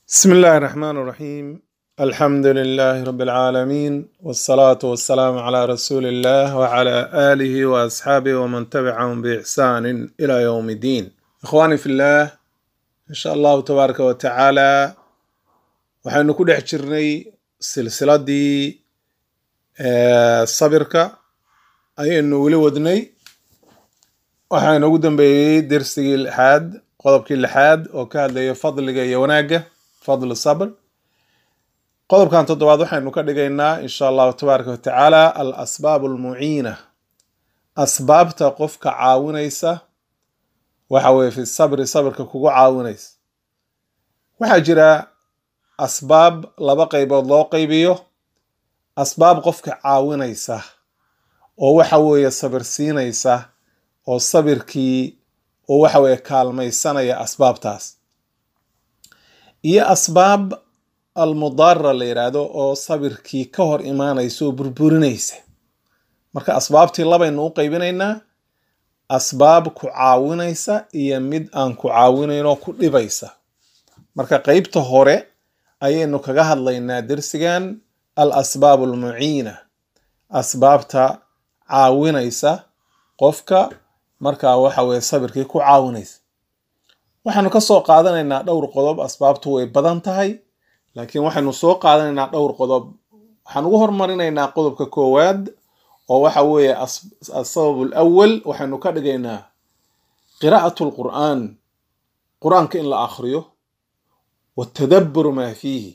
بسم الله الرحمن الرحيم. الحمد لله رب العالمين، والصلاة والسلام على رسول الله وعلى آله وأصحابه ومن تبعهم بإحسان إلى يوم الدين. إخواني في الله، إن شاء الله تبارك وتعالى waxaynu ku dhex jirnay silsiladii sabirka ayaynu weli wadnay. waxaynu ugu dambeeyey dersigii lixaad, qodobkii lixaad oo ka hadlaya fadliga iyo wanaagga, fadl sabr. qodobkan toddobaad waxaynu ka dhigaynaa insha allahu tabaaraka watacaala al asbaab almuciina, asbaabta qofka caawinaysa waxa weye fi sabri, sabirka kugu caawinaysa. waxaa jira asbaab laba qaybood loo qaybiyo: asbaab qofka caawinaysa oo waxa weeye sabir siinaysa, oo sabirkii oo waxa weeye kaalmaysanaya asbaabtaas, iyo asbaab almudaara la yiraahdo oo sabirkii ka hor imaanaysa oo burburinaysa. marka asbaabtii labaynu u qaybinaynaa: asbaab ku caawinaysa iyo mid aan ku caawinayn oo ku dhibaysa. marka qaybta hore ayaynu kaga hadlaynaa dersigan al asbaab almuciina, asbaabta caawinaysa qofka markaa waxa weye sabirkii ku caawinaysa. waxaanu ka soo qaadanaynaa dhowr qodob. asbaabtu way badan tahay, laakiin waxaynu soo qaadanaynaa dhowr qodob. waxaan ugu hormarinaynaa qodobka koowaad oo waxa weeye asabab alawal. waxaynu ka dhigaynaa qiraa'atu lqur'aan, qur-aanka in la akhriyo, watadabburu maa fiihi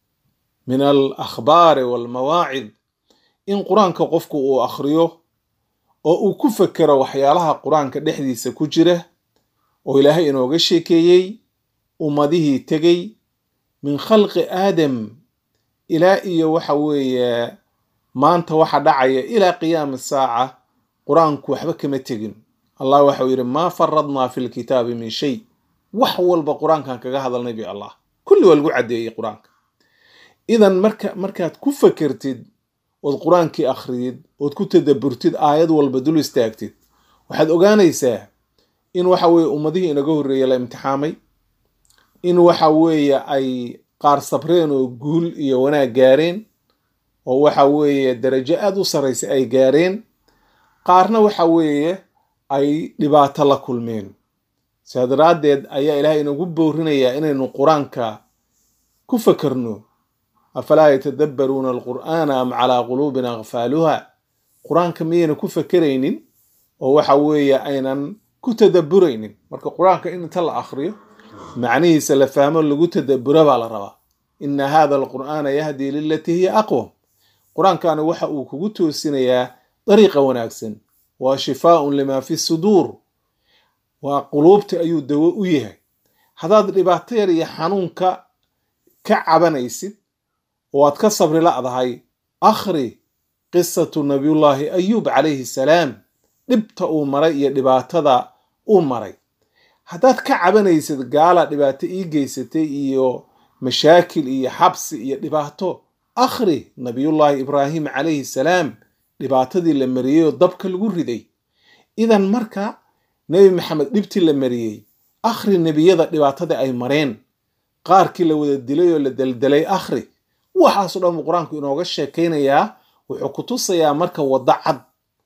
min alakhbaari walmawaacid, in qur-aanka qofku uu akhriyo oo uu ku fekero waxyaalaha qur-aanka dhexdiisa ku jira oo ilaahay inooga sheekeeyey ummadihii tegey min khalqi aadam ilaa iyo waxa weeye maanta waxa dhacaya ilaa qiyaami saaca. qur-aanku waxba kama tegin. allah waxau yidhi maa faradnaa fi lkitaabi min shay. wax walba qur-aankan kaga hadalnay bi allah, kulli waa lagu caddeeyey qur-aanka. idan markaad ku fekertid ood qur-aankii akhriyid ood ku tadabburtid, aayad walba dul istaagtid, waxaad ogaanaysaa in waxa weeye ummadihii inaga horreeya la imtixaamay, in waxa weeye ay qaar sabreen oo guul iyo wanaag gaareen, oo waxa weeye darajo aad u sarraysa ay gaareen, qaarna waxa weeye ay dhibaato la kulmeen. sidaa daraaddeed ayaa ilaahay inagu boorinayaa inaynu qur-aanka ku fekerno. afalaa yatadabbaruuna alqur'aana am calaa quluubin aqfaaluha. qur-aanka miyayna ku fekeraynin oo waxa weeye aynan ku tadabburaynin? marka qur-aanka in inta la akhriyo macnihiisa la fahmo, lagu tadabburo baa la rabaa. ina hada alqur'aana yahdii lilatii hiya aqwam. qur-aankani waxa uu kugu toosinayaa dariiqa wanaagsan. waa shifaaun lima fi suduur, waa quluubta ayuu dawo u yahay. haddaad dhibaato yar iyo xanuunka ka cabanaysid oo aad ka sabri la'dahay, akhri qisatu nabiyullaahi ayuub calayhi salaam, dhibta uu maray iyo dhibaatada uu maray. haddaad ka cabanaysid gaala dhibaato ii geysatay iyo mashaakil iyo xabsi iyo dhibaato, akhri nabiyullaahi ibraahim calayhi salaam, dhibaatadii la mariyey oo dabka lagu riday. idan marka nebi maxamed dhibtii la mariyey, akhri nebiyada dhibaatada ay mareen, qaarkii la wada dilay oo la deldelay, akhri. waxaasoo dhan buu qur-aanku inooga sheekaynayaa. wuxuu ku tusayaa marka waddo cad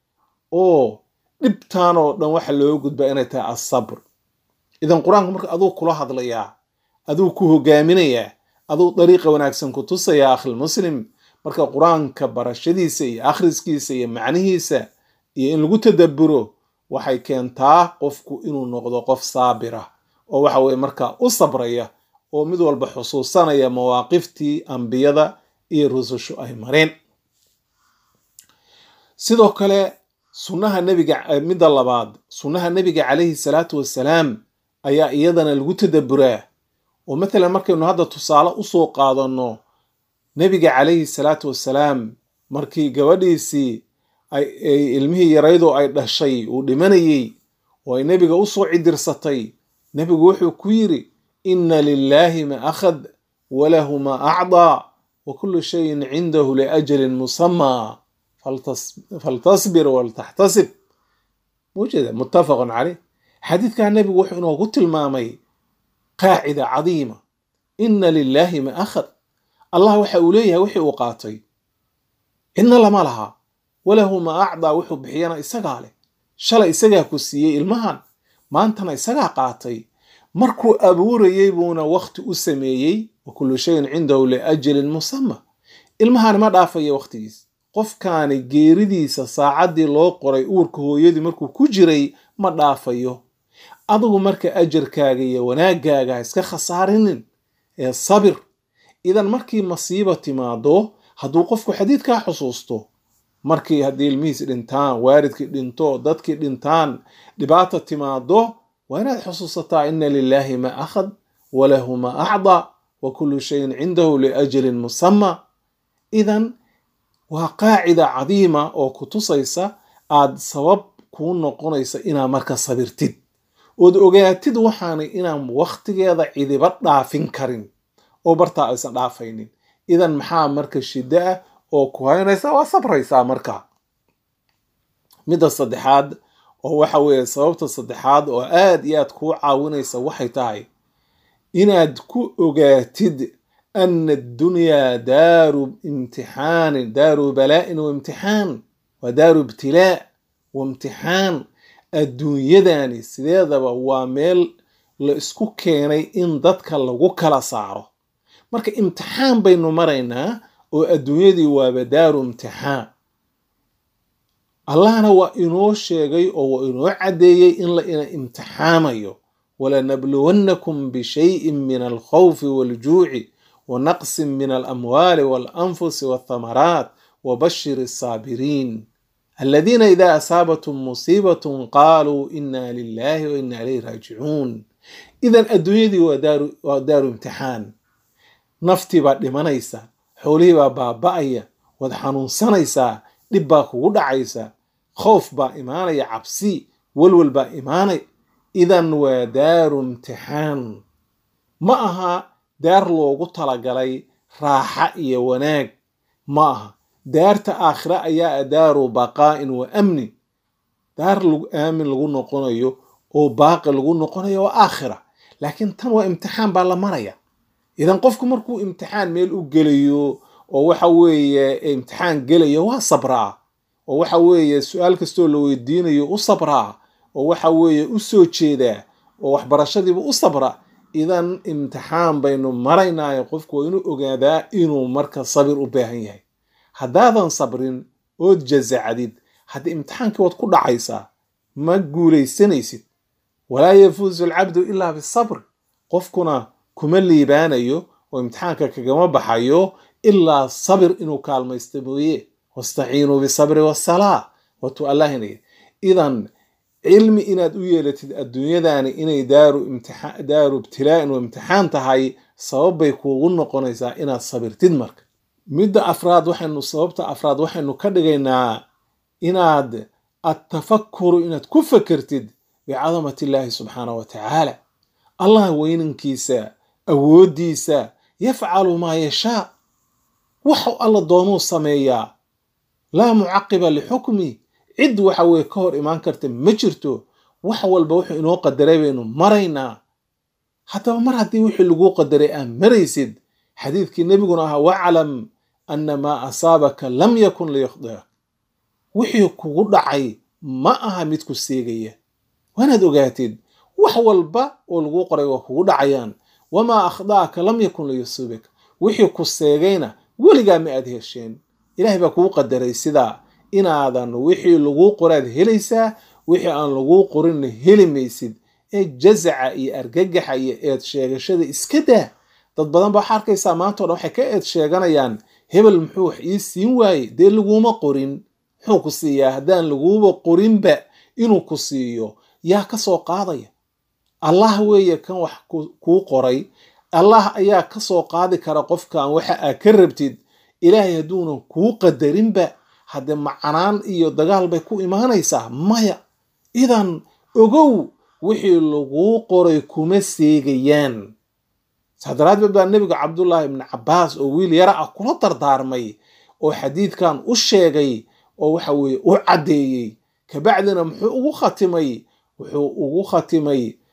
oo dhibtaan oo dhan waxa looga gudbaa inay tahay asabr. idan qur-aanku marka aduu kula hadlayaa, aduu ku hogaaminayaa, aduu dariiqa wanaagsan ku tusayaa akhilmuslim. marka qur-aanka barashadiisa iyo akhriskiisa iyo macnihiisa iyo in lagu tadabburo waxay keentaa qofku inuu noqdo qof saabira oo waxa weye markaa u sabraya oo mid walba xusuusanaya mawaaqiftii ambiyada iyo rusushu ay mareen. sidoo kale sunnaha nebiga, midda labaad, sunnaha nebiga calayhi salaatu wassalaam ayaa iyadana lagu tadabburaa. oo matalan markaynu hadda tusaale usoo qaadanno, nebiga calayhi salaatu wassalaam markii gabadhiisii ilmihii yaraydoo ay dhashay uu dhimanayey oo ay nebiga usoo cidirsatay, nebigu wuxuu ku yidhi ina lilaahi ma akhad walahu ma acdaa wa kullu shayin cindahu liajalin musamaa faltasbir waltaxtasib. mujeeda muttafaqun caleyh. xadiidkan nebigu wuxuu inoogu tilmaamay qaacida cadiima ina lilaahi ma akhad allah waxa uu leeyahay wixii uu qaatay cidna lama laha walahu ma acdaa wuxuu bixiyana isagaa leh shalay isagaa ku siiyey ilmahan maantana isagaa qaatay markuu abuurayey buuna waqti u sameeyey wa kullu shayin cindahu liajalin musama ilmahan ma dhaafaya waqtigiis qofkaani geeridiisa saacaddii loo qoray uurka hooyadii markuu ku jiray ma dhaafayo adigu marka ajarkaaga iyo wanaagaaga ha iska khasaarinin ee sabir idan markii masiiba timaado hadduu qofku xadiidkaa xusuusto markii haddii ilmihiis dhintaan waalidkii dhinto dadkii dhintaan dhibaata timaado waa inaad xusuusataa ina lilaahi ma akhad walahu ma acdaa wa kullu shayin cindahu liajalin musama idan waa qaacida cadiima oo ku tusaysa aad sabab kuu noqonaysa inaad marka sabirtid ood ogaatid waxaanay inaan waqtigeeda cidiba dhaafin karin oo bartaa aysan dhaafaynin idan maxaa marka shiddo ah oo ku haynaysa waa sabraysaa marka midda saddexaad oo waxa weeye sababta saddexaad oo aad iyo aad kuu caawinaysa waxay tahay inaad ku ogaatid ana addunyaa daaru imtixaanin daaru balaa'in wa imtixaan waa daaru ibtilaa wa imtixaan adduunyadani sideedaba waa meel la isku keenay in dadka lagu kala saaro marka imtixaan baynu maraynaa oo adduunyadii waaba daaru imtixaan allahna waa inoo sheegay oo waa inoo caddeeyey in la ina imtixaamayo walanabluwannakum bishayin min alkhawfi waljuuci wanaqsin min alamwaali walanfusi walthamaraat wabashir الsaabiriin aladiina idaa asaabatum musiibatun qaaluu ina lilahi wa ina ilayhi raajicuun idan adduunyadii waa daaru imtixaan naftii baa dhimanaysa xoolihii baa baaba'aya waad xanuunsanaysaa dhib baa kugu dhacaysa khoof baa imaanaya cabsi walwal baa imaanay idan waa daaru imtixaan ma aha daar loogu talagalay raaxa iyo wanaag ma aha daarta aakhira ayaa daaru baqaa'in wa amnin daar aamin lagu noqonayo oo baaqi lagu noqonayo waa aakhira laakiin tan waa imtixaan baa la maraya idan qofku markuu imtixaan meel u gelayo oo waxa weeye imtixaan gelayo waa sabraa oo waxa weeye su-aal kastoo la weydiinayo u sabraa oo waxa weeye u soo jeedaa oo waxbarashadiiba u sabra idan imtixaan baynu maraynaayo qofku waa inuu ogaadaa inuu marka sabir u baahan yahay haddaadan sabrin ood jazacdid hadda imtixaankii waad ku dhacaysaa ma guulaysanaysid walaa yafuuzu alcabdu ilaa bisabr qofkuna kuma liibaanayo oo imtixaanka kagama baxayo ilaa sabir inuu kaalmaysta mooye wastaciinuu bisabri wasalaa watu allahinaya idan cilmi inaad u yeelatid adduunyadani inay daaru ibtilaa'in wa imtixaan tahay sabab bay kuugu noqonaysaa inaad sabirtid marka sababta afraad waxaynu ka dhigaynaa inaad attafakuru inaad ku fakertid bicadamati illaahi subxaanahu wa tacaala allah weynankiisa awooddiisa yafcalu maa yashaa waxu alla doonuu sameeyaa laa mucaqiba lixukmi cid waxa weye ka hor imaan karta ma jirto wax walba wuxuu inoo qadaray baynu maraynaa haddaba mar haddii wixii laguu qadaray aad maraysid xadiidkii nebiguna ahaa waclam ana maa asaabaka lam yakun liyukhdiak wixii kugu dhacay ma aha mid ku seegaya waanaad ogaatid wax walba oo laguu qoray waa kugu dhacayaan wamaa akhdaaka lam yakun liyusiibak wixii ku seegayna weligaa ma aad hesheen ilaahay baa kugu qadaray sidaa inaadan wixii laguu qoraad helaysaa wixii aan laguu qorinna heli maysid ee jazaca iyo argagaxa iyo eed sheegashada iska daa dad badan baa waxaa arkaysaa maanta o dhan waxay ka eed sheeganayaan hebel muxuu wax ii siin waaye dee laguuma qorin muxuu ku siiyaa haddaan laguuba qorinba inuu ku siiyo yaa ka soo qaadaya allah weeye kan wax kuu qoray allah ayaa ka soo qaadi kara qofkan waxa aad ka rabtid ilaahay hadduunan kuu qadarinba haddee macanaan iyo dagaal bay ku imaanaysaa maya idan ogow wixii laguu qoray kuma seegayaan saadaraadbeed baa nebiga cabdullaahi ibni cabbaas oo wiil yara ah kula dardaarmay oo xadiidkan u sheegay oo waxa weeye u caddeeyey kabacdina wuxuu ugu khatimay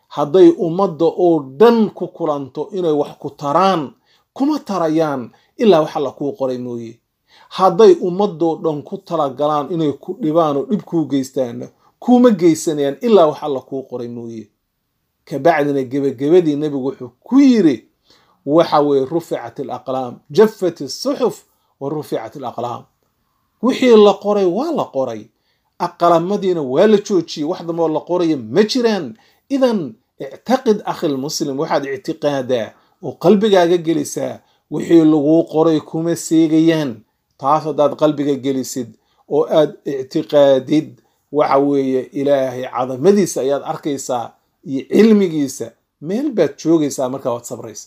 hadday ummadda oo dhan ku kulanto inay wax ku taraan kuma tarayaan ilaa wax alla kuu qoray mooye. hadday ummadoo dhan ku talagalaan inay ku dhibaan oo dhib kuu geystaan kuma geysanayaan ilaa wax alla kuu qoray mooye. kabacdina gebagabadii nebigu wuxuu ku yiri waxa weeye ruficat alaqlaam jaffat as-suhuf wa ruficat alaqlaam. wixii la qoray waa la qoray, aqlamadiina waa la joojiyey, wax dambe oo la qorayo ma jiraan. idan ictaqid akhi lmuslim, waxaad ictiqaadaa oo qalbigaaga gelisaa wixii laguu qoray kuma seegayaan. taas haddaad qalbiga gelisid oo aad ictiqaadid waxa weeye ilaahay cadamadiisa ayaad arkaysaa iyo cilmigiisa, meel baad joogaysaa markaa waad sabraysa.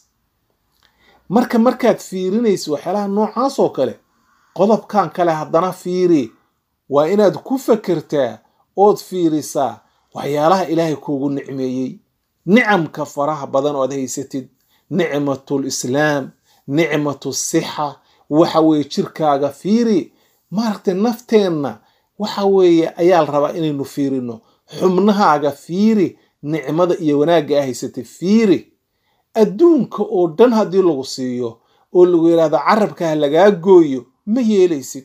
markaad fiirinayso waxyaalaha noocaas oo kale, qodobkan kale haddana fiiri, waa inaad ku fakertaa ood fiirisaa waxyaalaha ilaahay kuugu nicmeeyey, nicamka faraha badan oo aad haysatid, nicmatul islaam, nicmatu sixa, waxa weeye jirkaaga fiiri. maaragtay nafteenna waxa weeye ayaa la rabaa inaynu fiirino, xubnahaaga fiiri, nicmada iyo wanaagga aa haysatay fiiri. adduunka oo dhan haddii lagu siiyo oo lagu yidhaahdo carabkaha lagaa gooyo ma yeelaysid.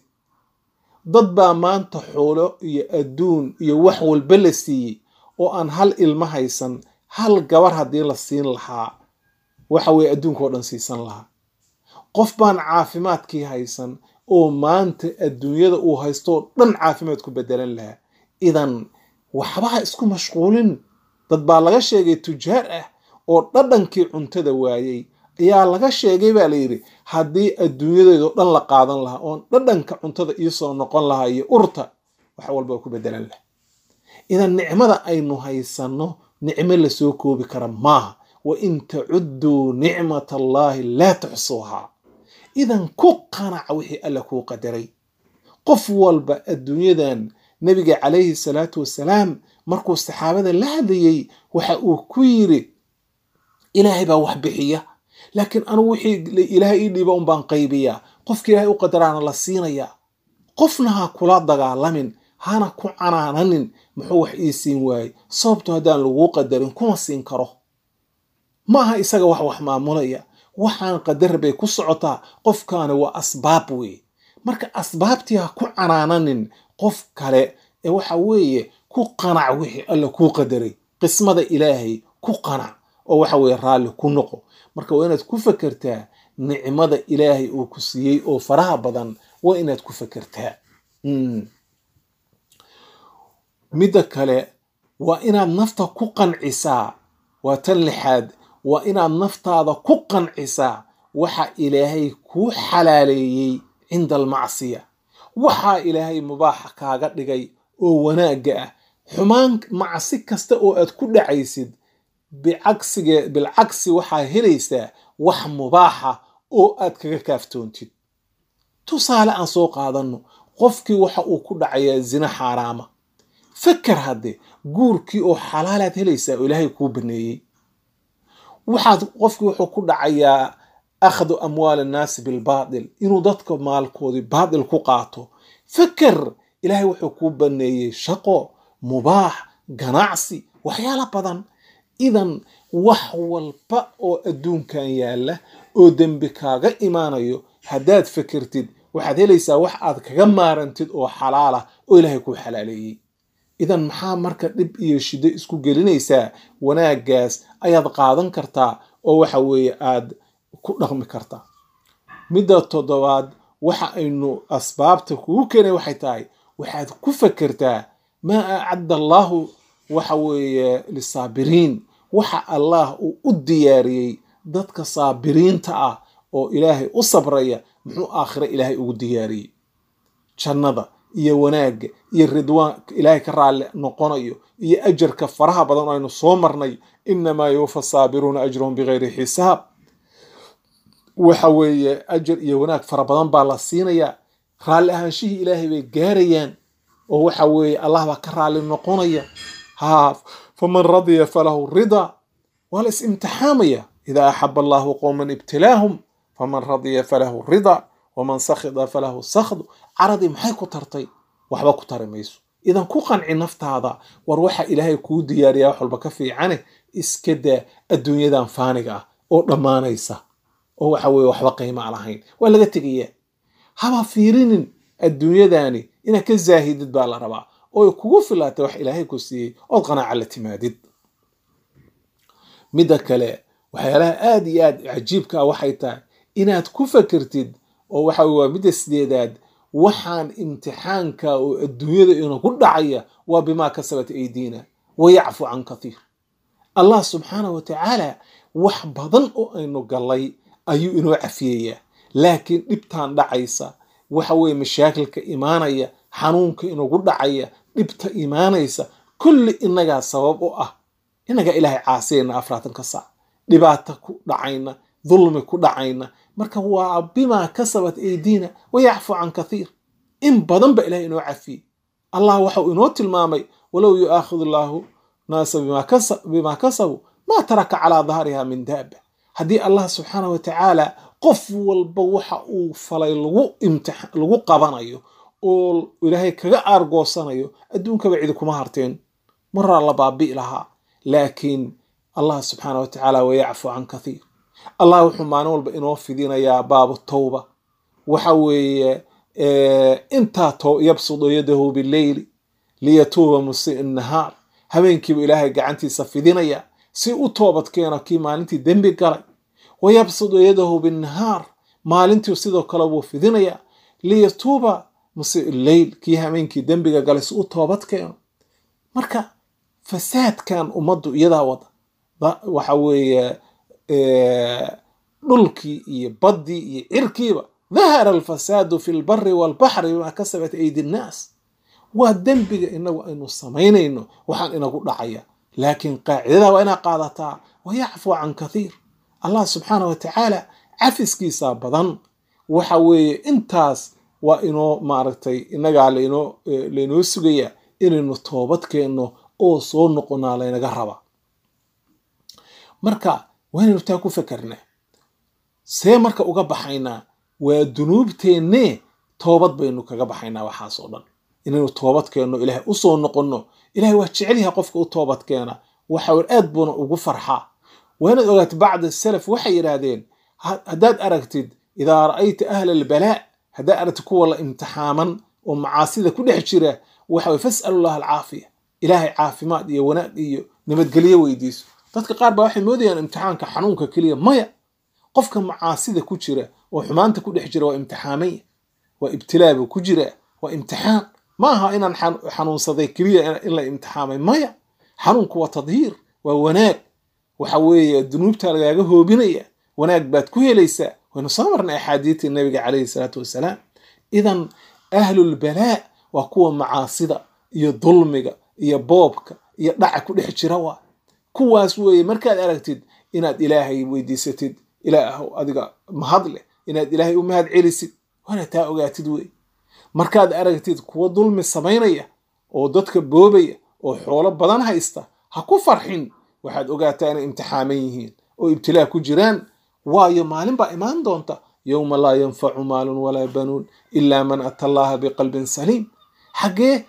dad baa maanta xoolo iyo adduun iyo wax walba la siiyey oo aan hal ilmo haysan, hal gabar haddii la siin lahaa waxa weeye adduunka oo dhan siisan lahaa. qof baan caafimaadkii haysan oo maanta adduunyada uu haysto oo dhan caafimaad ku bedelan lahaa. idan waxbaha isku mashquulin. dad baa laga sheegay tujaar ah oo dhadhankii cuntada waayey, ayaa laga sheegay baa layidhi haddii adduunyadeedoo dhan la qaadan lahaa oon dhadhanka cuntada iisoo noqon lahaa iyo urta, wax walba ku bedelan lahaa. idan nicmada aynu haysanno nicmo lasoo koobi kara maaha. wa in tacudduu nicmat allaahi laa tuxsuuhaa. idan ku qanaca wixii alla kuu qadaray. qof walba adduunyadan nabiga calayhi salaatu wasalaam markuu saxaabada la hadlayey waxa uu ku yiri ilaahay baa wax bixiya, laakiin anigu wixii ilaahay ii dhiiba unbaan qaybiyaa. qofka ilaahay u qadaraana la siinayaa. qofna ha kula dagaalamin, hana ku canaananin muxuu wax ii siin waayey, sababto haddaan laguu qadarin kuma siin karo. maaha isaga wax maamulaya, waxaan qadar bay ku socotaa. qofkaani waa asbaab weeye. marka asbaabtii ha ku canaananin qof kale, ee waxa weeye ku qanac wixii alla kuu qadaray. qismada ilaahay ku qanac oo waxa weeye raalli ku noqo. marka waa inaad ku fakertaa nicmada ilaahay uu ku siiyey oo faraha badan, waa inaad ku fakertaa. midda kale waa inaad nafta ku qancisaa. waa tan lixaad, waa inaad naftaada ku qancisaa waxa ilaahay kuu xalaaleeyey cinda almacsiya. waxaa ilaahay mubaaxa kaaga dhigay oo wanaagga ah. xumaan macsi kasta oo aad ku dhacaysid bilcagsi waxaa helaysaa wax mubaaxa oo aad kaga kaaftoontid. tusaale aan soo qaadanno, qofkii waxa uu ku dhacayaa zina xaaraama. fakar hadde guurkii oo xalaalaad helaysaa oo ilaahay kuu baneeyey. qofkii wuxuu ku dhacayaa akhdu amwaal annaasi bilbaatil, inuu dadka maalkoodii baatil ku qaato. fakar ilaahay wuxuu kuu baneeyey shaqo, mubaax, ganacsi, waxyaala badan. idan wax walba oo adduunkan yaalla oo dembi kaaga imaanayo haddaad fakertid waxaad helaysaa wax aad kaga maarantid oo xalaala oo ilaahay kuu xalaaleeyey. idan maxaa marka dhib iyo shiddo isku gelinaysaa? wanaaggaas ayaad qaadan kartaa oo waxa weeye aad ku dhaqmi kartaa. midda toddobaad waxa aynu asbaabta kugu keenay waxay tahay waxaad ku fakertaa maa acadda allaahu waxa weeye lisaabiriin. waxa allah uu u diyaariyey dadka saabiriinta ah oo ilaahay u sabraya, muxuu aakhire ilaahay ugu diyaariyey? jannada iyo wanaagga iyo ridwaanka ilaahay ka raalli noqonayo iyo ajarka faraha badan oo aynu soo marnay. inamaa yuwaffa saabiruuna ajrahum bigayri xisaab. waxa weeye ajar iyo wanaag fara badan baa la siinayaa. raalli ahaanshihii ilaahay bay gaarayaan oo waxa weeye allah baa ka raalli noqonaya. faman radiya falahu ridaa. waa la is-imtixaamaya. idaa axaba allahu qowman ibtilaahum faman radiya falahu ridaa waman sakhida falahu sakhdu. caradii maxay ku tartay? waxba ku tari mayso. idan ku qanci naftaada, war waxa ilaahay kuu diyaariyaa wax walba ka fiicane iskada adduunyadan faaniga ah oo dhammaanaysa oo waxa weeye waxba qiimo lahayn waa laga tegayaa haba fiirinin adduunyadani inaad ka zaahidid baa la rabaa oo kugu filaatay wax ilaahay ku siiyey ood qanaaca la timaadid midda kale waxyaalaha aad iyo aad cajiibka ah waxay tahay inaad ku fakirtid oo waxa waa midda sideedaad waxaan imtixaanka oo adduunyada inuu ku dhacaya waa bimaa kasabat aydiina wayacfu can kathiir allah subxaanahu watacaala wax badan oo aynu galay ayuu inoo cafiyayaa laakiin dhibtaan dhacaysa waxa weeye mashaakilka imaanaya xanuunka inugu dhacaya dhibta imaanaysa kulli inagaa sabab u ah inaga ilaahay caasiyayna 40 saac dhibaato ku dhacayna dulmi ku dhacayna marka waa bimaa kasabat aydiina wayacfu can kathiir in badan ba ilaahay inoo cafiyey allah waxa uu inoo tilmaamay walow yu'aakhidhu allahu naasa bimaa kasabu ma taraka calaa dahriha min daaba haddii allah subxaanahu watacaala qof walba waxa uu falay lagu qabanayo oo ilaahay kaga aargoosanayo adduunkaba cidi kuma harteen maraa la baabi'i lahaa laakiin allah subxaanahu watacaala wayacfu can kathiir allah wuxuu maalin walba inoo fidinayaa baabu tawba waxa weeye intaa yabsudu yadahu bileyli liyatuuba musii nahaar habeenkiibu ilaahay gacantiisa fidinaya si u toobad keeno kii maalintii dembi galay wayabsudu yadahu binnahaar maalintii sidoo kale buu fidinaya liyatuuba musii leyl kii habeenkii dembiga galay si u toobad keeno marka fasaadkan ummaddu iyadaa wada waxa weeye dhulkii iyo baddii iyo cirkiiba dhahara alfasaadu fi lbari walbaxri bimaa kasabat aydi nnaas waa dembiga inagu aynu samaynayno waxaan inagu dhacaya laakiin qaacidada waa inaa qaadataa wayacfu can kathiir allah subxaanahu watacaala cafiskiisa badan waxa weeye intaas waa inoo maaragtay inagaa laynoo sugaya inaynu toobad keenno oo soo noqonaa laynaga raba marka waynaynu taa ku fakarnaa see marka uga baxaynaa waa dunuubteenne toobad baynu kaga baxaynaa waxaas oo dhan inaynu toobad keenno ilaahay u soo noqonno ilaahay waa jecel yahay qofka u toobad keena waxa aad buuna ugu farxaa waanaad ogaat bacda salaf waxay yidhaahdeen haddaad aragtid idaa ra'ayta ahla albalaa haddaad aragtid kuwa la imtixaaman oo macaasida ku dhex jira waxa way fas'alu llaha alcaafiya ilaahay caafimaad iyo wanaag iyo nabadgelyo weydiiso dadka qaar baa waxay moodayaan imtixaanka xanuunka keliya maya qofka macaasida ku jira oo xumaanta ku dhex jira waa imtixaamaya waa ibtilaa buu ku jira waa imtixaan ma aha inaan xanuunsaday keliya in la imtixaamay maya xanuunku waa tadhiir waa wanaag waxa weeye dunuubta lagaaga hoobinaya wanaag baad ku helaysaa waynu soo marnay axaadiithii nabiga calayhi salaatu wasalaam idan ahlulbalaa waa kuwa macaasida iyo dulmiga iyo boobka iyo dhaca ku dhex jira waa kuwaas weeye markaad aragtid inaad ilaahay weydiisatid ilaahow adiga mahad leh inaad ilaahay u mahad celisid waana taa ogaatid wey markaad aragtid kuwa dulmi samaynaya oo dadka boobaya oo xoolo badan haysta ha ku farxin waxaad ogaataa inay imtixaaman yihiin oo ibtilaa ku jiraan waayo maalin baa imaan doonta yowma laa yanfacu maalun walaa banuun ilaa man ata allaha biqalbin saliim xaggee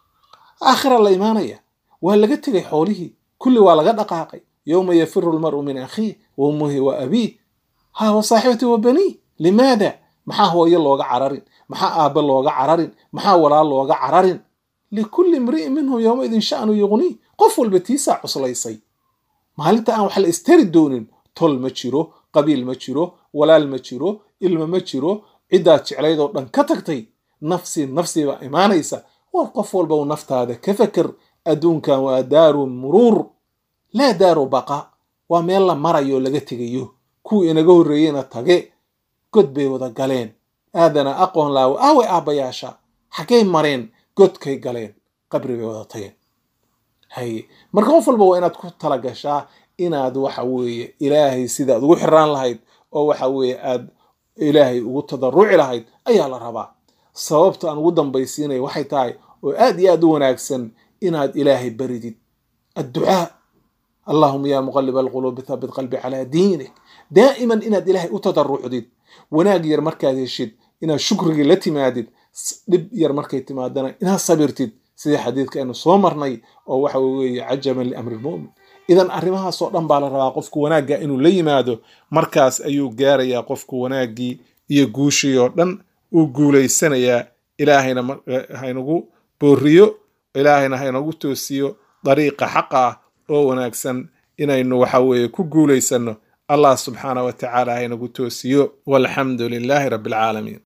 aakhira la imaanaya waa laga tegay xoolihii kulli waa laga dhaqaaqay yowma yafiru lmar'u min akhiih wa ummihi wa abiih ha wa saaxibati wa baniih limaada maxaa hooyo looga cararin maxaa aabbe looga cararin maxaa walaal looga cararin likulli imri'in minhum yowmaidin sha'nu yughniih qof walba tiisaa cuslaysay maalinta aan wax la istari doonin tol ma jiro qabiil ma jiro walaal ma jiro ilmo ma jiro ciddaad jeclayd oo dhan ka tagtay nafsi baa imaanaysa war qof walba uu naftaada ka fakar adduunkan waa daaru muruur laa daaru baqa waa meel la marayo laga tegayo kuwii inaga horreeyeyna tage god bay wada galeen aadana aqoon laawo aaway aabbayaasha xaggay mareen godkay galeen qabri bay wada tageen haye marka qof walba waa inaad ku tala gashaa inaad waxa weeye ilaahay sidaad ugu xiraan lahayd oo waxa weeye aad ilaahay ugu tadarruci lahayd ayaa la rabaa sababta aan ugu dambaysiinaya waxay tahay oo aad iyo aad u wanaagsan inaad ilaahay baridid adducaa allahuma yaa muqalliba alquluubi thabbit qalbi calaa diinik daa'iman inaad ilaahay u tadarrucdid wanaag yar markaad heshid inaad shukrigii la timaadid dhib yar markay timaadana inaad sabirtid sidii xadiidka aynu soo marnay oo waxa weeye cajaban liamri lmu'min idan arrimahaas oo dhan baa la rabaa qofku wanaagga inuu la yimaado markaas ayuu gaarayaa qofku wanaaggii iyo guushii oo dhan uu guulaysanayaa ilaahayna haynagu booriyo ilaahayna haynagu toosiyo dariiqa xaqa ah oo wanaagsan inaynu waxa weeye ku guulaysano allah subxaanahu wa tacaala haynagu toosiyo walxamdu lilaahi rabbi alcaalamiin